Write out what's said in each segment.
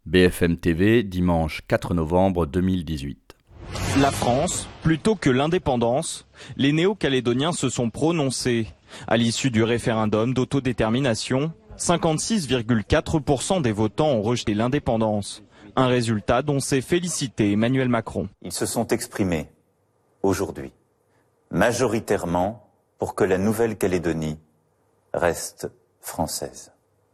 BFM TV, dimanche 4 novembre 2018. La France, plutôt que l'indépendance, les Néo-Calédoniens se sont prononcés. À l'issue du référendum d'autodétermination, 56,4% des votants ont rejeté l'indépendance. Un résultat dont s'est félicité Emmanuel Macron. Ils se sont exprimés aujourd'hui, majoritairement pour que la Nouvelle-Calédonie reste française.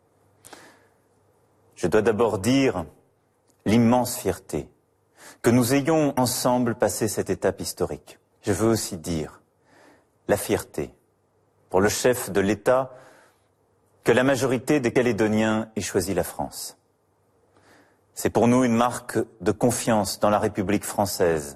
Je dois d'abord dire l'immense fierté que nous ayons ensemble passé cette étape historique. Je veux aussi dire la fierté pour le chef de l'État que la majorité des Calédoniens ait choisi la France. C'est pour nous une marque de confiance dans la République française.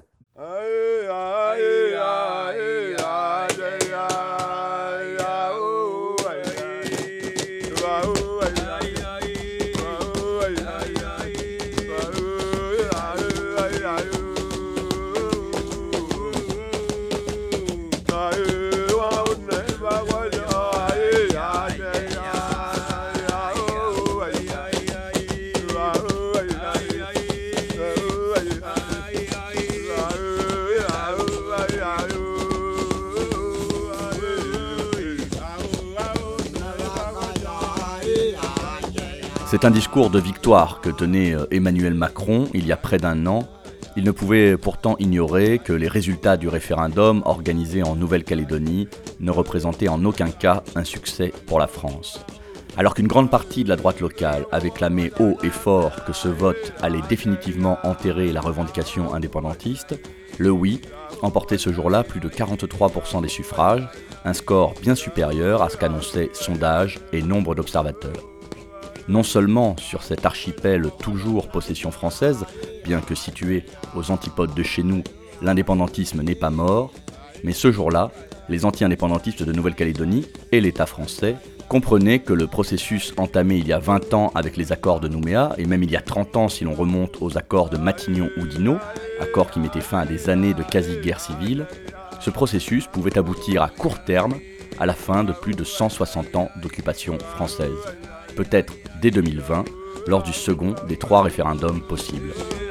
C'est un discours de victoire que tenait Emmanuel Macron il y a près d'un an. Il ne pouvait pourtant ignorer que les résultats du référendum organisé en Nouvelle-Calédonie ne représentaient en aucun cas un succès pour la France. Alors qu'une grande partie de la droite locale avait clamé haut et fort que ce vote allait définitivement enterrer la revendication indépendantiste, le oui emportait ce jour-là plus de 43% des suffrages, un score bien supérieur à ce qu'annonçaient sondages et nombre d'observateurs. Non seulement sur cet archipel toujours possession française, bien que situé aux antipodes de chez nous, l'indépendantisme n'est pas mort, mais ce jour-là, les anti-indépendantistes de Nouvelle-Calédonie et l'État français comprenaient que le processus entamé il y a 20 ans avec les accords de Nouméa, et même il y a 30 ans si l'on remonte aux accords de Matignon-Oudinot, accords qui mettaient fin à des années de quasi-guerre civile, ce processus pouvait aboutir à court terme à la fin de plus de 160 ans d'occupation française. Peut-être dès 2020, lors du second des 3 référendums possibles.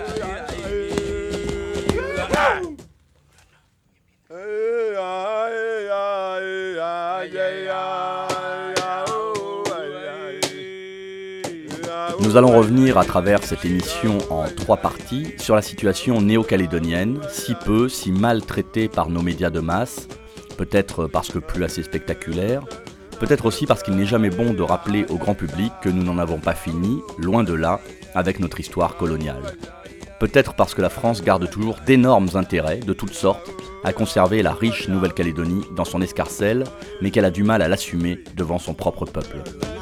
Nous allons revenir à travers cette émission en 3 parties sur la situation néo-calédonienne, si peu, si mal traitée par nos médias de masse, peut-être parce que plus assez spectaculaire, peut-être aussi parce qu'il n'est jamais bon de rappeler au grand public que nous n'en avons pas fini, loin de là, avec notre histoire coloniale. Peut-être parce que la France garde toujours d'énormes intérêts, de toutes sortes, à conserver la riche Nouvelle-Calédonie dans son escarcelle, mais qu'elle a du mal à l'assumer devant son propre peuple.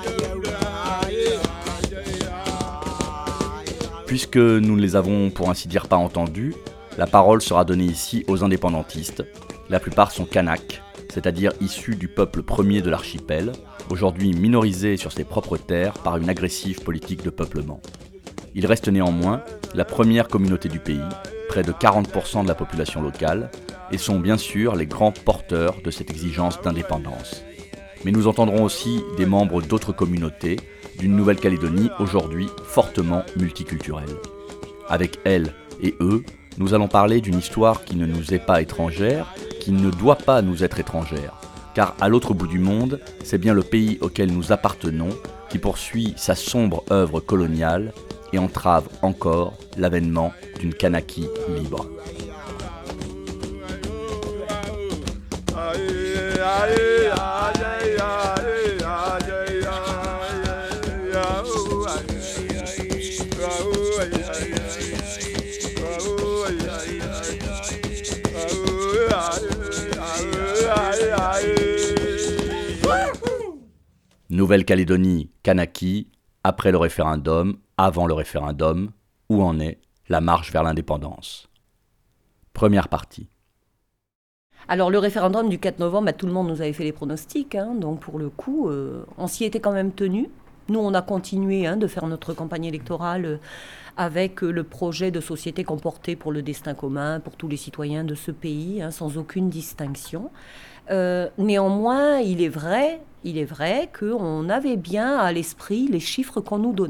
Puisque nous ne les avons pour ainsi dire pas entendus, la parole sera donnée ici aux indépendantistes. La plupart sont Kanaks, c'est-à-dire issus du peuple premier de l'archipel, aujourd'hui minorisé sur ses propres terres par une agressive politique de peuplement. Il reste néanmoins la première communauté du pays, près de 40% de la population locale, et sont bien sûr les grands porteurs de cette exigence d'indépendance. Mais nous entendrons aussi des membres d'autres communautés, d'une Nouvelle-Calédonie aujourd'hui fortement multiculturelle. Avec elles et eux, nous allons parler d'une histoire qui ne nous est pas étrangère, qui ne doit pas nous être étrangère, car à l'autre bout du monde, c'est bien le pays auquel nous appartenons qui poursuit sa sombre œuvre coloniale et entrave encore l'avènement d'une Kanaki libre. Nouvelle-Calédonie, Kanaki, après le référendum, avant le référendum, où en est la marche vers l'indépendance? Première partie. Alors le référendum du 4 novembre, tout le monde nous avait fait les pronostics, donc pour le coup, on s'y était quand même tenu. Nous, on a continué de faire notre campagne électorale avec le projet de société qu'on portait pour le destin commun, pour tous les citoyens de ce pays, sans aucune distinction. Néanmoins, il est vrai qu'on avait bien à l'esprit les chiffres qu'on nous donnait.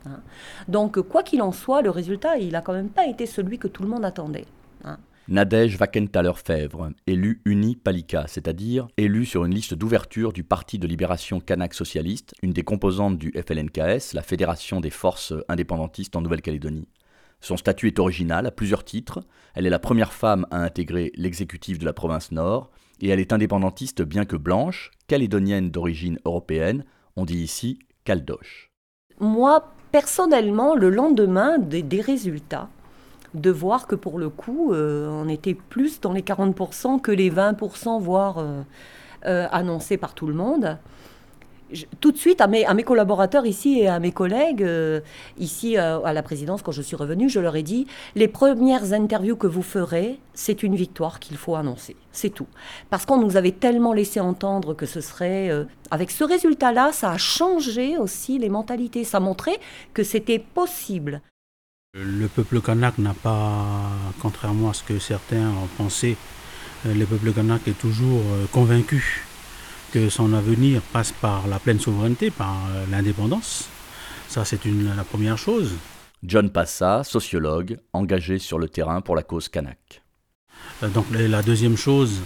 hein. Donc, quoi qu'il en soit, le résultat, il n'a quand même pas été celui que tout le monde attendait, hein. Nadège Vakenthaler-Fèvre, élu Uni Palika, c'est-à-dire élu sur une liste d'ouverture du Parti de libération kanak socialiste, une des composantes du FLNKS, la Fédération des forces indépendantistes en Nouvelle-Calédonie. Son statut est original à plusieurs titres. Elle est la première femme à intégrer l'exécutif de la province Nord et elle est indépendantiste bien que blanche, calédonienne d'origine européenne, on dit ici caldoche. Moi, personnellement, le lendemain des résultats, de voir que pour le coup, on était plus dans les 40% que les 20%, voire annoncés par tout le monde. Tout de suite, à mes collaborateurs ici et à mes collègues, ici à la présidence, quand je suis revenue, je leur ai dit, les premières interviews que vous ferez, c'est une victoire qu'il faut annoncer. C'est tout. Parce qu'on nous avait tellement laissé entendre que ce serait... avec ce résultat-là, ça a changé aussi les mentalités. Ça montrait que c'était possible. Le peuple kanak n'a pas, contrairement à ce que certains ont pensé, le peuple kanak est toujours convaincu que son avenir passe par la pleine souveraineté, par l'indépendance. Ça, c'est la première chose. John Passa, sociologue, engagé sur le terrain pour la cause kanak. Donc la deuxième chose,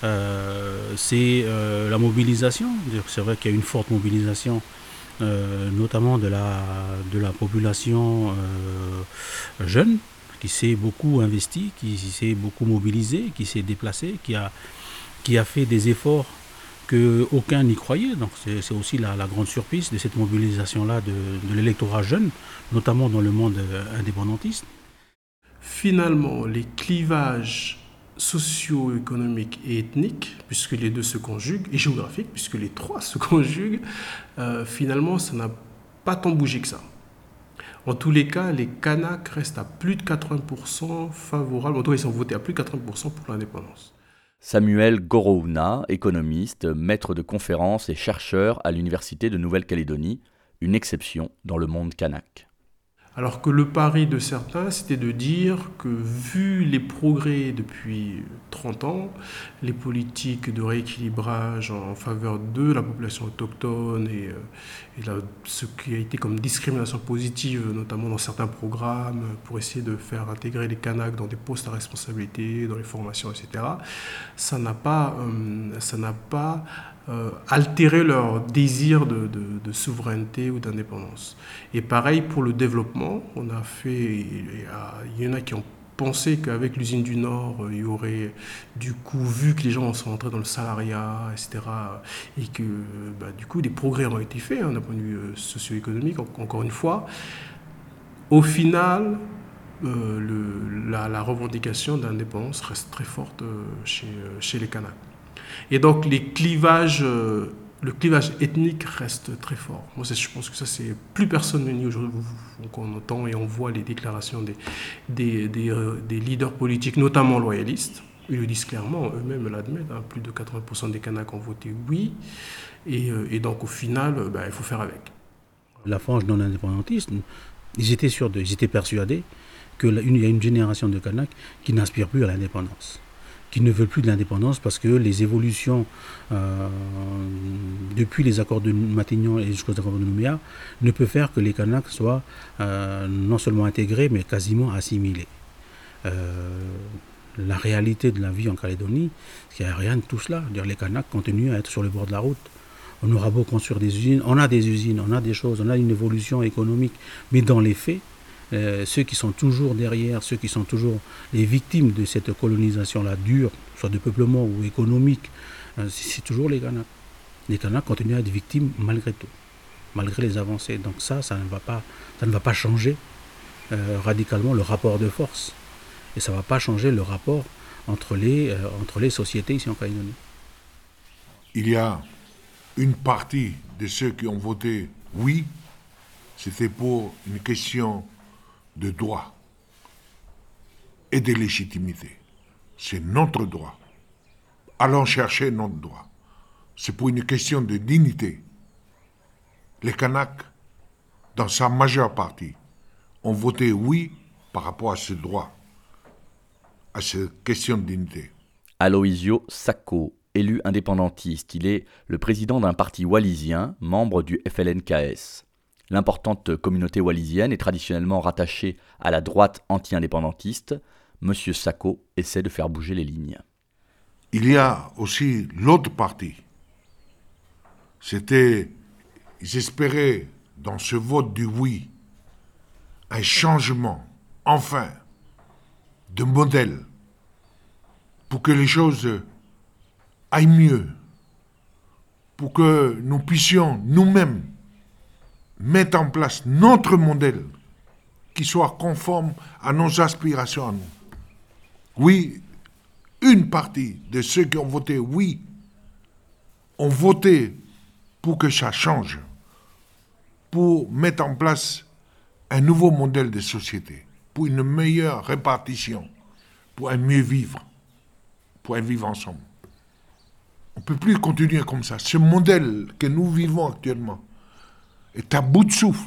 c'est la mobilisation. C'est vrai qu'il y a une forte mobilisation, notamment de la population jeune, qui s'est beaucoup investi, qui s'est beaucoup mobilisé, qui s'est déplacé, qui a fait des efforts qu'aucun n'y croyait. Donc c'est aussi la grande surprise de cette mobilisation-là de l'électorat jeune, notamment dans le monde indépendantiste. Finalement, les clivages socio-économiques et ethniques, puisque les deux se conjuguent, et géographiques, puisque les trois se conjuguent, finalement, ça n'a pas tant bougé que ça. En tous les cas, les Kanaks restent à plus de 80% favorables, en tout cas, ils ont voté à plus de 80% pour l'indépendance. Samuel Gorouna, économiste, maître de conférences et chercheur à l'Université de Nouvelle-Calédonie, une exception dans le monde kanak. Alors que le pari de certains, c'était de dire que vu les progrès depuis 30 ans, les politiques de rééquilibrage en faveur de la population autochtone et ce qui a été comme discrimination positive, notamment dans certains programmes, pour essayer de faire intégrer les Kanaks dans des postes à responsabilité, dans les formations, etc., ça n'a pas altérer leur désir de souveraineté ou d'indépendance. Et pareil pour le développement, il y en a qui ont pensé qu'avec l'usine du Nord, il y aurait du coup, vu que les gens sont entrés dans le salariat, etc., et que du coup des progrès ont été faits d'un point de vue socio-économique, encore une fois, au final, la revendication d'indépendance reste très forte chez les Kanaks. Et donc le clivage ethnique reste très fort. Moi, je pense que ça, c'est plus personne ne nie aujourd'hui. On entend et on voit les déclarations des leaders politiques, notamment loyalistes. Ils le disent clairement, eux-mêmes l'admettent. Plus de 80% des Kanaks ont voté oui. Et donc, au final, il faut faire avec. La frange non indépendantiste, ils étaient persuadés qu'il y a une génération de Kanaks qui n'aspire plus à l'indépendance, qui ne veulent plus de l'indépendance parce que les évolutions depuis les accords de Matignon et jusqu'aux accords de Nouméa ne peuvent faire que les Kanaks soient non seulement intégrés mais quasiment assimilés. La réalité de la vie en Calédonie, c'est qu'il n'y a rien de tout cela. Les Kanaks continuent à être sur le bord de la route. On aura beau construire des usines, on a des choses, on a une évolution économique, mais dans les faits, ceux qui sont toujours derrière, ceux qui sont toujours les victimes de cette colonisation-là dure, soit de peuplement ou économique, c'est toujours les Kanaks. Les Kanaks continuent à être victimes malgré tout, malgré les avancées. Donc ça ne va pas changer radicalement le rapport de force. Et ça ne va pas changer le rapport entre les sociétés ici en Calédonie. Il y a une partie de ceux qui ont voté oui, c'était pour une question de droit et de légitimité. C'est notre droit. Allons chercher notre droit. C'est pour une question de dignité. Les Kanaks, dans sa majeure partie, ont voté oui par rapport à ce droit, à cette question de dignité. Aloisio Sacco, élu indépendantiste, il est le président d'un parti wallisien, membre du FLNKS. L'importante communauté wallisienne est traditionnellement rattachée à la droite anti-indépendantiste. Monsieur Sacco essaie de faire bouger les lignes. Il y a aussi l'autre partie. Ils espéraient dans ce vote du oui un changement, enfin, de modèle pour que les choses aillent mieux, pour que nous puissions nous-mêmes mettre en place notre modèle qui soit conforme à nos aspirations à nous. Oui, une partie de ceux qui ont voté oui ont voté pour que ça change, pour mettre en place un nouveau modèle de société, pour une meilleure répartition, pour un mieux vivre, pour un vivre ensemble. On ne peut plus continuer comme ça. Ce modèle que nous vivons actuellement est à bout de souffle.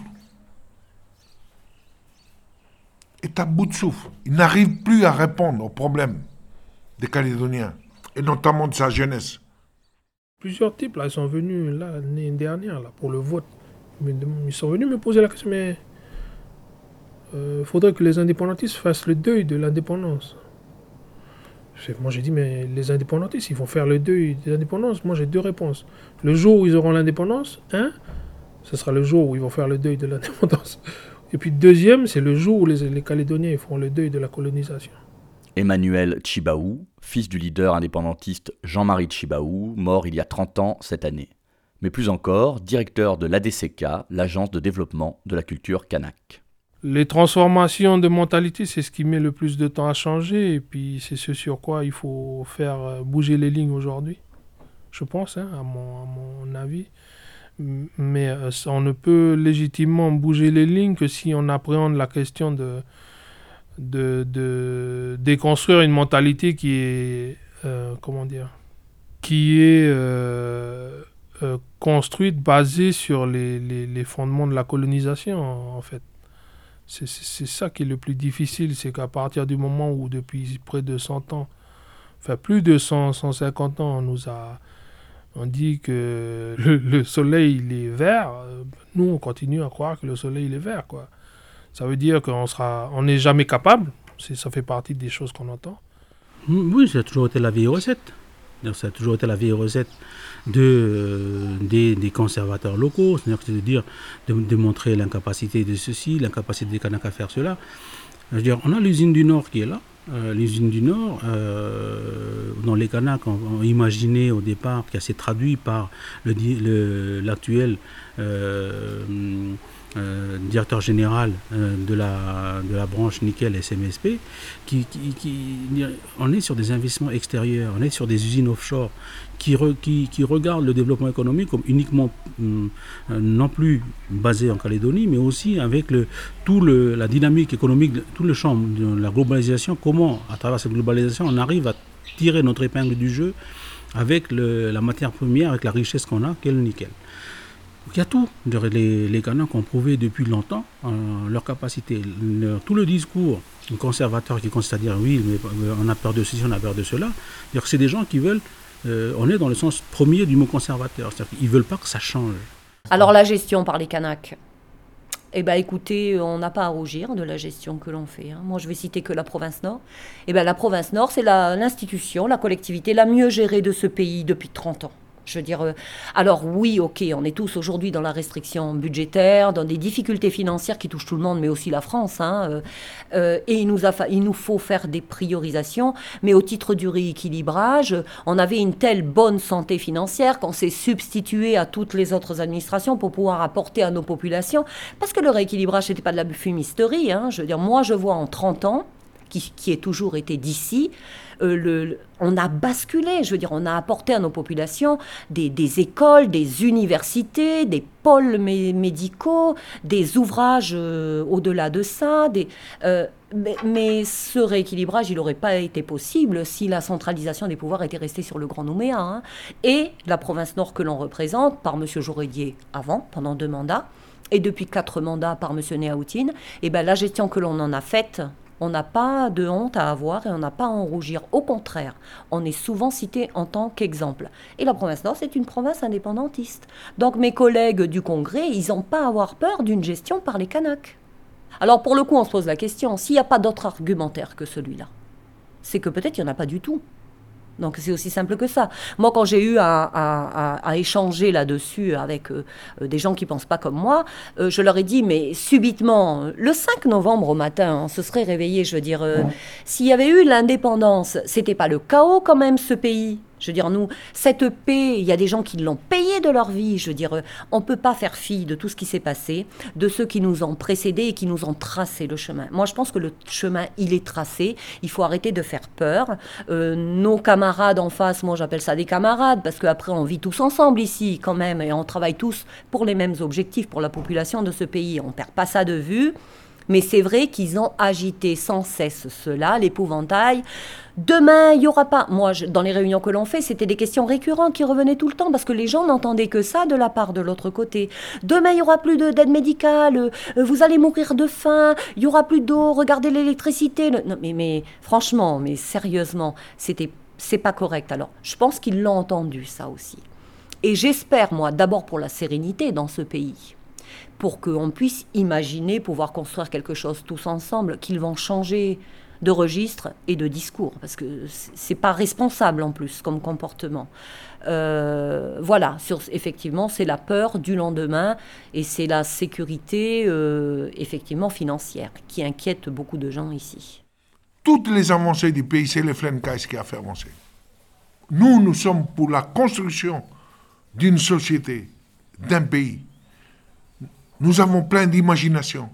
Il n'arrive plus à répondre aux problèmes des Calédoniens, et notamment de sa jeunesse. Plusieurs types, là, ils sont venus l'année dernière là, pour le vote. Ils sont venus me poser la question, mais il faudrait que les indépendantistes fassent le deuil de l'indépendance. Moi, j'ai dit, mais les indépendantistes, ils vont faire le deuil de l'indépendance. Moi, j'ai deux réponses. Le jour où ils auront l'indépendance, ce sera le jour où ils vont faire le deuil de l'indépendance. Et puis, deuxième, c'est le jour où les Calédoniens ils feront le deuil de la colonisation. Emmanuel Tchibaou, fils du leader indépendantiste Jean-Marie Tchibaou, mort il y a 30 ans cette année. Mais plus encore, directeur de l'ADCK, l'agence de développement de la culture kanak. Les transformations de mentalité, c'est ce qui met le plus de temps à changer. Et puis, c'est ce sur quoi il faut faire bouger les lignes aujourd'hui, je pense, à mon avis. Mais on ne peut légitimement bouger les lignes que si on appréhende la question de déconstruire une mentalité qui est construite, basée sur les fondements de la colonisation, en fait. C'est ça qui est le plus difficile, c'est qu'à partir du moment où depuis près de 100 ans, enfin plus de 150 ans, on dit que le soleil il est vert, nous on continue à croire que le soleil il est vert, quoi. Ça veut dire on n'est jamais capable, ça fait partie des choses qu'on entend. Oui, ça a toujours été la vieille recette. Ça a toujours été la vieille recette des conservateurs locaux, c'est-à-dire de montrer l'incapacité de ceci, l'incapacité des Kanaks à faire cela. Je veux dire, on a l'usine du Nord qui est là. L'usine du Nord, dont les Kanaks ont imaginé au départ, qui s'est traduit par l'actuel directeur général de la branche nickel SMSP, on est sur des investissements extérieurs, on est sur des usines offshore qui regardent le développement économique comme uniquement non plus basé en Calédonie, mais aussi avec la dynamique économique, tout le champ de la globalisation, comment à travers cette globalisation on arrive à tirer notre épingle du jeu avec la matière première, avec la richesse qu'on a, qu'est le nickel. Il y a tout. Les Kanaks ont prouvé depuis longtemps leur capacité. Tout le discours conservateur qui consiste à dire oui, mais on a peur de ceci, on a peur de cela, c'est des gens qui veulent, on est dans le sens premier du mot conservateur, c'est-à-dire qu'ils ne veulent pas que ça change. Alors la gestion par les Kanaks, écoutez, on n'a pas à rougir de la gestion que l'on fait. Moi, je vais citer que la province Nord. La province Nord, c'est l'institution, la collectivité la mieux gérée de ce pays depuis 30 ans. Je veux dire, alors oui, ok, on est tous aujourd'hui dans la restriction budgétaire, dans des difficultés financières qui touchent tout le monde, mais aussi la France. Et il nous faut faire des priorisations. Mais au titre du rééquilibrage, on avait une telle bonne santé financière qu'on s'est substitué à toutes les autres administrations pour pouvoir apporter à nos populations. Parce que le rééquilibrage, c'était pas de la fumisterie. Je veux dire, moi, je vois en 30 ans, qui ait toujours été d'ici, on a basculé, je veux dire, on a apporté à nos populations des écoles, des universités, des pôles médicaux, des ouvrages au-delà de ça. Mais ce rééquilibrage, il n'aurait pas été possible si la centralisation des pouvoirs était restée sur le Grand Nouméa. Et la province Nord que l'on représente, par M. Jorédier avant, pendant 2 mandats, et depuis 4 mandats par M. Néaoutine, la gestion que l'on en a faite On n'a pas de honte à avoir et on n'a pas à en rougir. Au contraire, on est souvent cité en tant qu'exemple. Et la province Nord, c'est une province indépendantiste. Donc mes collègues du Congrès, ils n'ont pas à avoir peur d'une gestion par les Kanaks. Alors pour le coup, on se pose la question, s'il n'y a pas d'autre argumentaire que celui-là, c'est que peut-être il n'y en a pas du tout. Donc c'est aussi simple que ça. Moi, quand j'ai eu à échanger là-dessus avec des gens qui ne pensent pas comme moi, je leur ai dit, mais subitement, le 5 novembre au matin, on se serait réveillé, je veux dire, s'il y avait eu l'indépendance, c'était pas le chaos quand même, ce pays. Je veux dire, nous, cette paix, il y a des gens qui l'ont payée de leur vie. Je veux dire, on ne peut pas faire fi de tout ce qui s'est passé, de ceux qui nous ont précédés et qui nous ont tracé le chemin. Moi, je pense que le chemin, il est tracé. Il faut arrêter de faire peur. Nos camarades en face, moi, j'appelle ça des camarades, parce qu'après, on vit tous ensemble ici, quand même, et on travaille tous pour les mêmes objectifs, pour la population de ce pays. On ne perd pas ça de vue. Mais c'est vrai qu'ils ont agité sans cesse cela, l'épouvantail. Demain, il n'y aura pas... Moi, dans les réunions que l'on fait, c'était des questions récurrentes qui revenaient tout le temps parce que les gens n'entendaient que ça de la part de l'autre côté. Demain, il n'y aura plus d'aide médicale, vous allez mourir de faim, il n'y aura plus d'eau, regardez l'électricité. Non, mais franchement, mais sérieusement, c'est pas correct. Alors, je pense qu'ils l'ont entendu, ça aussi. Et j'espère, moi, d'abord pour la sérénité dans ce pays, pour qu'on puisse imaginer pouvoir construire quelque chose tous ensemble, qu'ils vont changer de registre et de discours, parce que c'est pas responsable en plus comme comportement. Voilà, effectivement, c'est la peur du lendemain et c'est la sécurité effectivement financière qui inquiète beaucoup de gens ici. Toutes les avancées du pays, c'est les Flenkais qui a fait avancer. Nous sommes pour la construction d'une société, d'un pays. Nous avons plein d'imagination.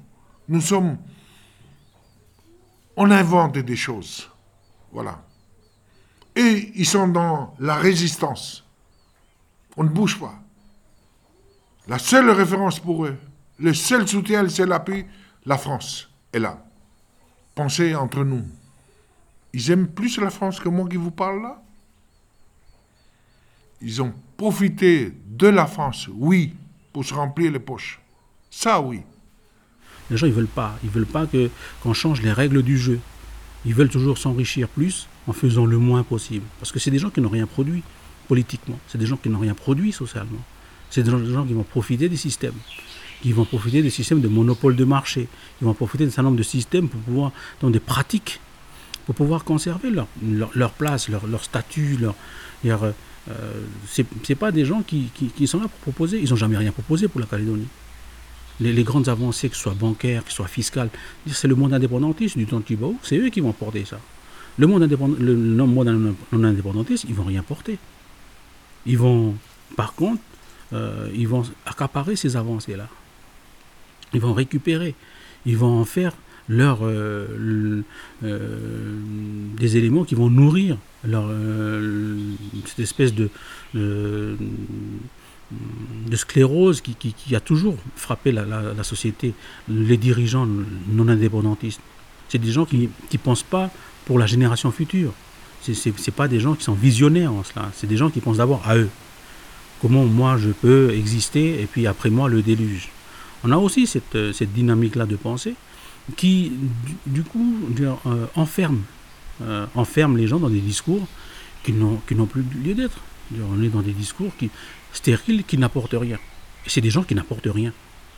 On invente des choses. Voilà. Et ils sont dans la résistance. On ne bouge pas. La seule référence pour eux, le seul soutien, le seul appui, la France est là. Pensez entre nous. Ils aiment plus la France que moi qui vous parle là. Ils ont profité de la France, oui, pour se remplir les poches. Ça, oui. Les gens, ils veulent pas qu'on change les règles du jeu. Ils veulent toujours s'enrichir plus en faisant le moins possible. Parce que c'est des gens qui n'ont rien produit politiquement. C'est des gens qui n'ont rien produit socialement. C'est des gens qui vont profiter des systèmes. Qui vont profiter des systèmes de monopole de marché. Ils vont profiter d'un certain nombre de systèmes pour pouvoir, dans des pratiques, pour pouvoir conserver leur place, leur statut, c'est pas des gens qui sont là pour proposer. Ils n'ont jamais rien proposé pour la Calédonie. Les grandes avancées, que ce soit bancaires, que ce soit fiscales, c'est le monde indépendantiste du temps de Kibaou, c'est eux qui vont porter ça. Le monde non indépendantiste, ils vont rien porter. Ils vont, par contre, ils vont accaparer ces avancées-là. Ils vont récupérer. Ils vont en faire des éléments qui vont nourrir cette espèce de sclérose qui a toujours frappé la société, les dirigeants non indépendantistes. C'est des gens qui ne pensent pas pour la génération future. C'est pas des gens qui sont visionnaires en cela. C'est des gens qui pensent d'abord à eux. Comment moi je peux exister et puis après moi le déluge. On a aussi cette dynamique-là de pensée qui, du coup, enferme les gens dans des discours qui n'ont plus lieu d'être. On est dans des discours stériles qui n'apportent rien. Et c'est des gens qui n'apportent rien.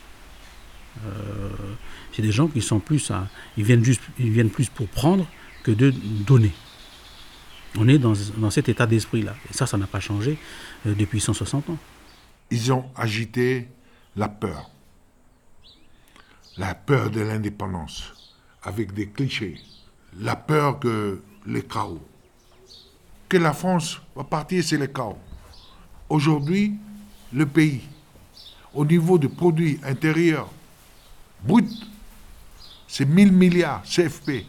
C'est des gens qui sont plus ils viennent plus pour prendre que de donner. On est dans cet état d'esprit-là. Et ça n'a pas changé depuis 160 ans. Ils ont agité la peur. La peur de l'indépendance, avec des clichés. La peur que les chaos. Que la France va partir, c'est le chaos. Aujourd'hui, le pays, au niveau du produit intérieur brut, c'est 1000 milliards CFP.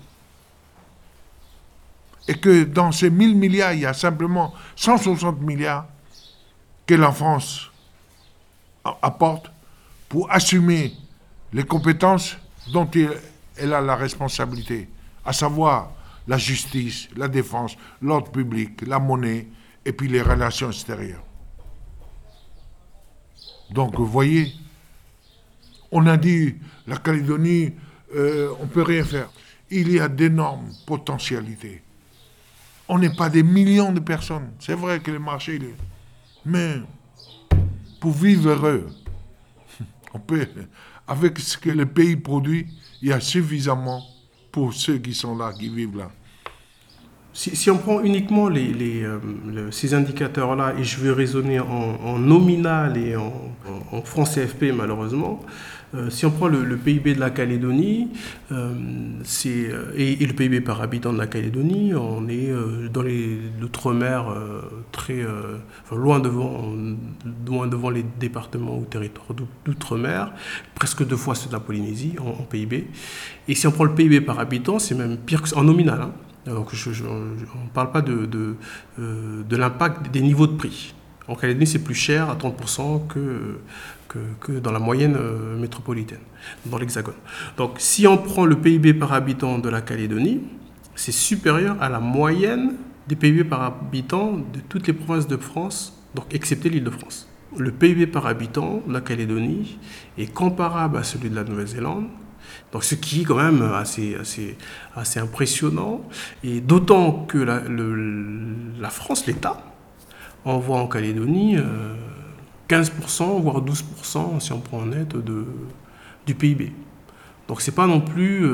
Et que dans ces 1000 milliards, il y a simplement 160 milliards que la France apporte pour assumer les compétences dont elle a la responsabilité, à savoir la justice, la défense, l'ordre public, la monnaie et puis les relations extérieures. Donc, vous voyez, on a dit, la Calédonie, on ne peut rien faire. il y a d'énormes potentialités. On n'est pas des millions de personnes. C'est vrai que le marché, mais pour vivre heureux, on peut, avec ce que le pays produit, il y a suffisamment pour ceux qui sont là, qui vivent là. Si on prend uniquement ces indicateurs-là, et je vais raisonner en nominal et en francs CFP malheureusement, si on prend le PIB de la Calédonie et le PIB par habitant de la Calédonie, on est dans l'outre-mer loin devant les départements ou territoires d'outre-mer, presque 2 fois ceux de la Polynésie en PIB. Et si on prend le PIB par habitant, c'est même pire en nominal, hein. Donc on ne parle pas de l'impact des niveaux de prix. En Calédonie, c'est plus cher à 30% que dans la moyenne métropolitaine, dans l'Hexagone. Donc si on prend le PIB par habitant de la Calédonie, c'est supérieur à la moyenne des PIB par habitant de toutes les provinces de France, donc excepté l'Île-de-France. Le PIB par habitant de la Calédonie est comparable à celui de la Nouvelle-Zélande. Donc, ce qui est quand même assez impressionnant, et d'autant que la France, l'État, envoie en Calédonie 15%, voire 12%, si on prend en net, du PIB. Donc, c'est pas non plus,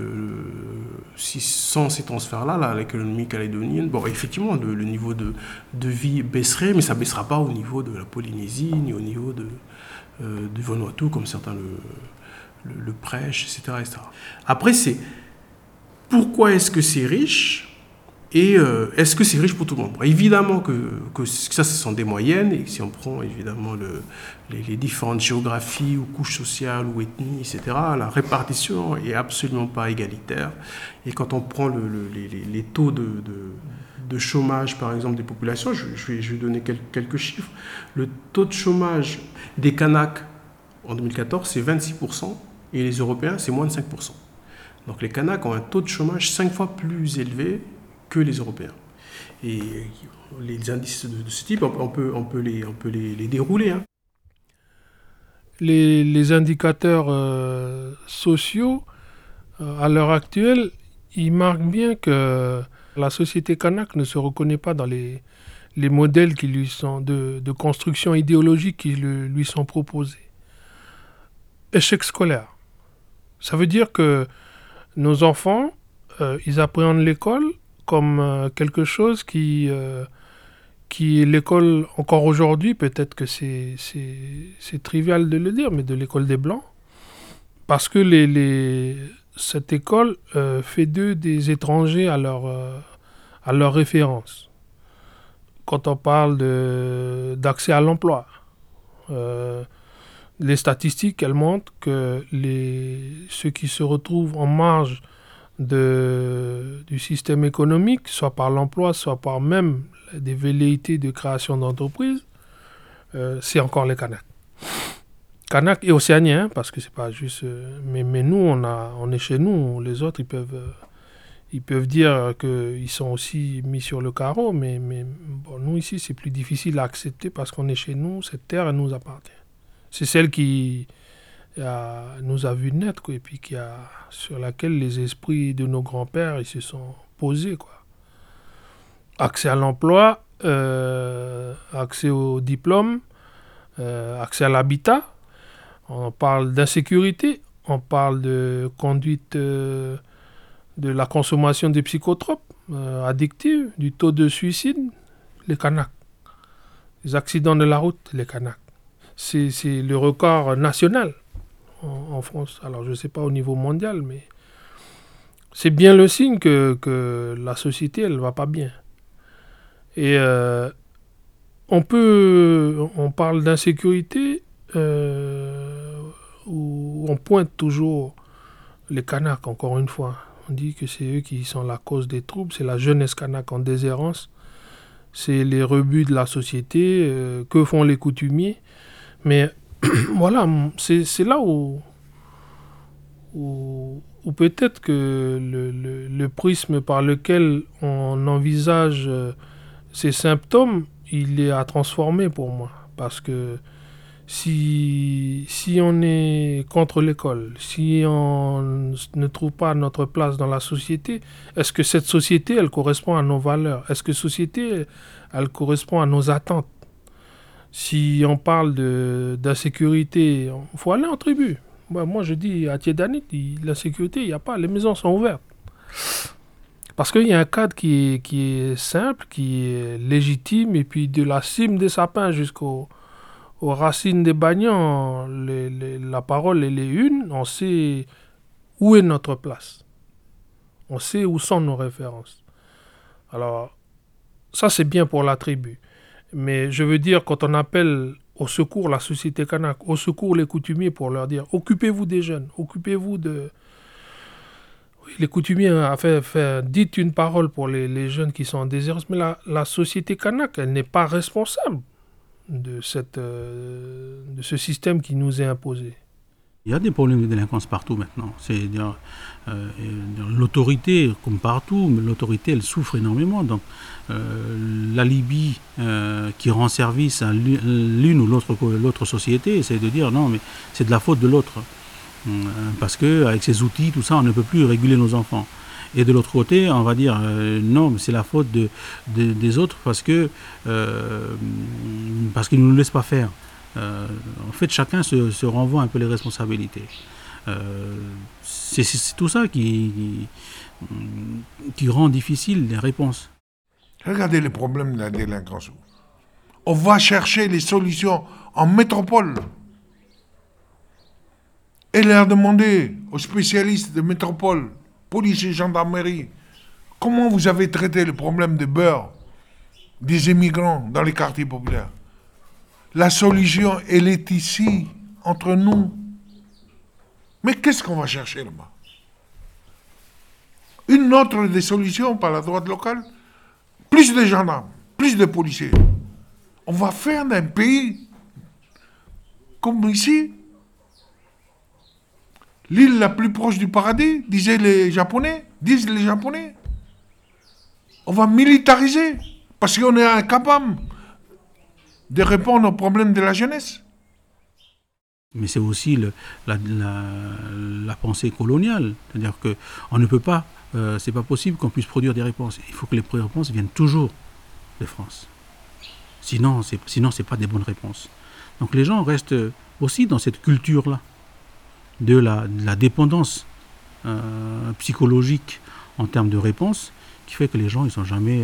sans ces transferts-là, l'économie calédonienne, bon, effectivement, le niveau de vie baisserait, mais ça ne baissera pas au niveau de la Polynésie, ni au niveau du Vanuatu, comme certains le prêche, etc., etc. Après, c'est pourquoi est-ce que c'est riche et est-ce que c'est riche pour tout le monde? Évidemment que ça, ce sont des moyennes, et si on prend évidemment les différentes géographies ou couches sociales ou ethnies, etc., la répartition est absolument pas égalitaire. Et quand on prend les taux de chômage, par exemple, des populations, je vais donner quelques chiffres. Le taux de chômage des Kanaks en 2014, c'est 26%, et les Européens, c'est moins de 5%. Donc les Kanaks ont un taux de chômage 5 fois plus élevé que les Européens. Et les indices de ce type, on peut les dérouler, hein. Les indicateurs sociaux, à l'heure actuelle, ils marquent bien que la société kanak ne se reconnaît pas dans les modèles qui lui sont de construction idéologique qui lui sont proposés. Échec scolaire. Ça veut dire que nos enfants, ils appréhendent l'école comme quelque chose qui est l'école encore aujourd'hui, peut-être que c'est trivial de le dire, mais de l'école des Blancs. Parce que cette école fait d'eux des étrangers à leur référence. Quand on parle d'accès à l'emploi, les statistiques, elles montrent que ceux qui se retrouvent en marge du système économique, soit par l'emploi, soit par même des velléités de création d'entreprises, c'est encore les Kanaks. Kanaks et Océaniens, parce que c'est pas juste... Mais nous, on est chez nous, les autres, ils peuvent dire qu'ils sont aussi mis sur le carreau, mais bon, nous, ici, c'est plus difficile à accepter parce qu'on est chez nous, cette terre, elle nous appartient. C'est celle qui nous a vu naître, quoi, et puis sur laquelle les esprits de nos grands-pères ils se sont posés, quoi. Accès à l'emploi, accès au diplôme, accès à l'habitat. On parle d'insécurité, on parle de conduite de la consommation des psychotropes addictives, du taux de suicide, les Kanaks. Les accidents de la route, les Kanaks. C'est le record national en France. Alors, je ne sais pas au niveau mondial, mais c'est bien le signe que la société, elle ne va pas bien. Et on parle d'insécurité où on pointe toujours les Kanaks, encore une fois. On dit que c'est eux qui sont la cause des troubles, c'est la jeunesse kanak en déshérence, c'est les rebuts de la société, que font les coutumiers. Mais voilà, c'est là où peut-être que le prisme par lequel on envisage ces symptômes, il est à transformer pour moi. Parce que si on est contre l'école, si on ne trouve pas notre place dans la société, est-ce que cette société, elle correspond à nos valeurs? Est-ce que société, elle correspond à nos attentes? Si on parle d'insécurité, il faut aller en tribu. Moi, je dis à Tiédanit, l'insécurité, il n'y a pas, les maisons sont ouvertes. Parce qu'il y a un cadre qui est simple, qui est légitime, et puis de la cime des sapins aux racines des bagnans, la parole, elle est une, on sait où est notre place. On sait où sont nos références. Alors, ça c'est bien pour la tribu. Mais je veux dire, quand on appelle au secours la société kanak, au secours les coutumiers pour leur dire « Occupez-vous des jeunes, occupez-vous de... » Les coutumiers dites une parole pour les jeunes qui sont en déshérence, mais la société kanak, elle n'est pas responsable de ce système qui nous est imposé. Il y a des problèmes de délinquance partout maintenant. C'est-à-dire, l'autorité, comme partout, mais l'autorité, elle souffre énormément. Donc, la Libye, qui rend service à l'une ou l'autre société, c'est de dire non, mais c'est de la faute de l'autre. Parce qu'avec ces outils, tout ça, on ne peut plus réguler nos enfants. Et de l'autre côté, on va dire non, mais c'est la faute des autres parce qu'ils ne nous laissent pas faire. En fait, chacun se renvoie un peu les responsabilités. C'est tout ça qui rend difficile les réponses. Regardez les problèmes de la délinquance. On va chercher les solutions en métropole et leur demander aux spécialistes de métropole, police et gendarmerie, comment vous avez traité le problème de beurre des immigrants dans les quartiers populaires. La solution, elle est ici, entre nous. Mais qu'est-ce qu'on va chercher là-bas? Une autre des solutions par la droite locale, plus de gendarmes, plus de policiers. On va faire d'un pays comme ici, l'île la plus proche du paradis, disent les Japonais. On va militariser parce qu'on est incapable de répondre aux problèmes de la jeunesse. Mais c'est aussi la pensée coloniale. C'est-à-dire qu'on ne peut pas, c'est pas possible qu'on puisse produire des réponses. Il faut que les réponses viennent toujours de France. Sinon, c'est pas des bonnes réponses. Donc les gens restent aussi dans cette culture-là de la dépendance psychologique en termes de réponses, qui fait que les gens ils sont jamais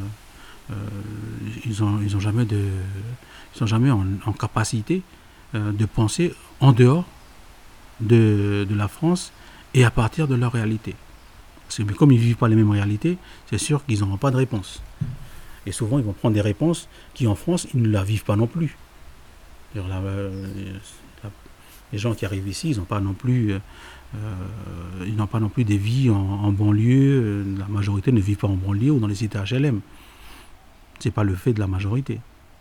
en capacité de penser en dehors de la France et à partir de leur réalité. Parce que comme ils ne vivent pas les mêmes réalités, c'est sûr qu'ils n'auront pas de réponse. Et souvent, ils vont prendre des réponses qui, en France, ils ne la vivent pas non plus. Les gens qui arrivent ici, ils n'ont pas non plus des vies en banlieue. La majorité ne vit pas en banlieue ou dans les cités HLM. Ce n'est pas le fait de la majorité.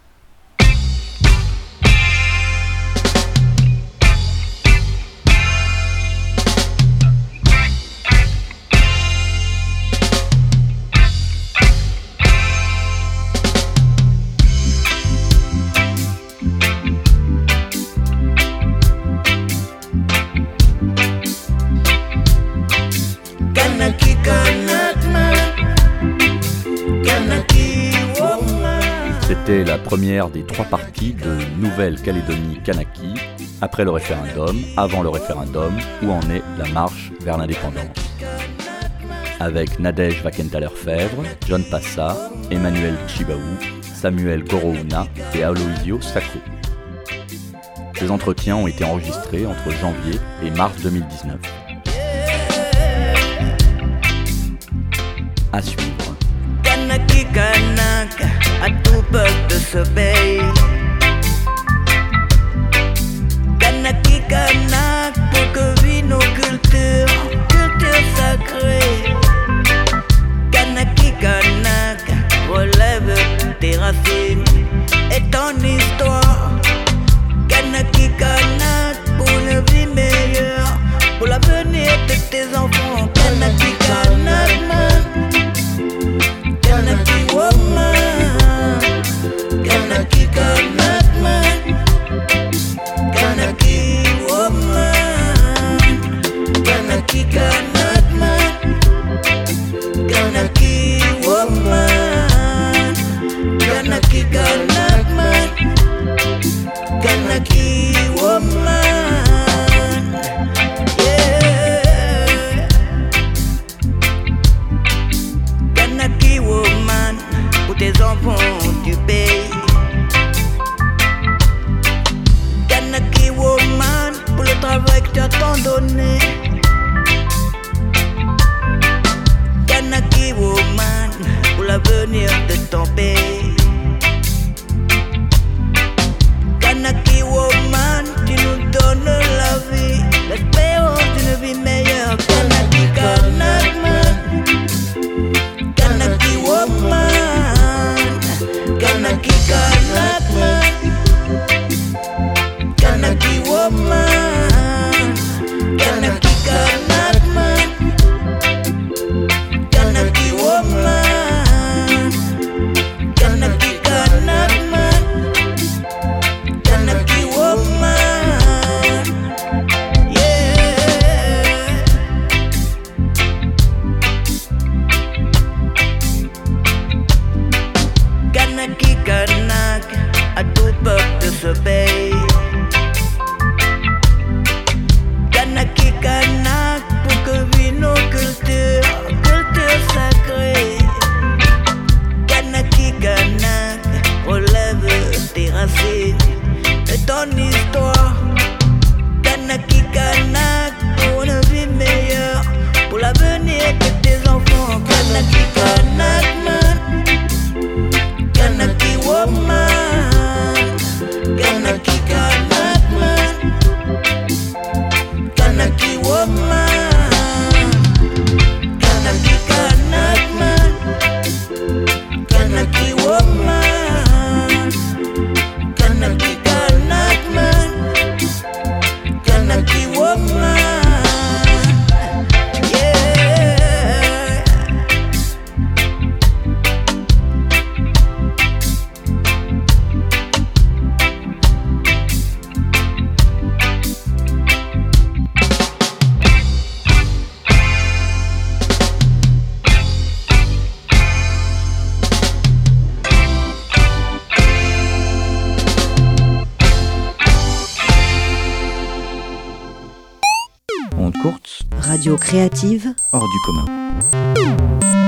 C'était la première des 3 parties de Nouvelle-Calédonie Kanaki, après le référendum, avant le référendum, où en est la marche vers l'indépendance. Avec Nadège Vakenthaler-Fèvre, John Passa, Emmanuel Chibaou, Samuel Gorouna et Aloisio Sacco. Ces entretiens ont été enregistrés entre janvier et mars 2019. À suivre. Kanaki Kanak, à tout peuple de ce pays. Kanaki Kanak, pour que vivent nos cultures sacrées. Kanaki Kanak, relève tes racines et ton histoire. Kanaki Kanak, pour une vie meilleure, pour l'avenir de tes enfants. Kanaki Kanak, Kanaki woman, Kanaki Kanak. enfants du pays. Kanaki woman, pour le travail que tu as tant donné. Kanaki woman, pour l'avenir de ton pays. Kanaki woman, tu nous donnes la vie, l'espérance d'une vie meilleure. Kanaki Kanakman, Kanaki woman, Kanaki Kanakman, Kanaki woman, Kanaki Kanakman, Kanaki woman, Kanaki Kanakman, Kanaki woman, yeah. Kanaki Kanak, à tout peuple de ce pays. Kanaki Kanak, pour que vivent nos cultures, culture sacrée. Kanaki Kanak, relève tes racines et ton histoire. Kanaki Kanak, pour une vie meilleure, pour l'avenir de tes enfants. Kanaki Kanakman, Kanaki woman, Kanaki Kanakman, Kanaki woman, Kanaki Kanakman, Kanaki woman, Kanaki Kanakman, Kanaki woman, yeah. Onde courte, Radio créative, hors du commun.